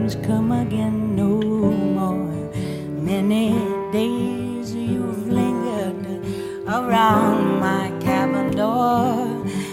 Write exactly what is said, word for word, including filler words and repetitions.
friends come again no more. Many days you've lingered around my cabin door.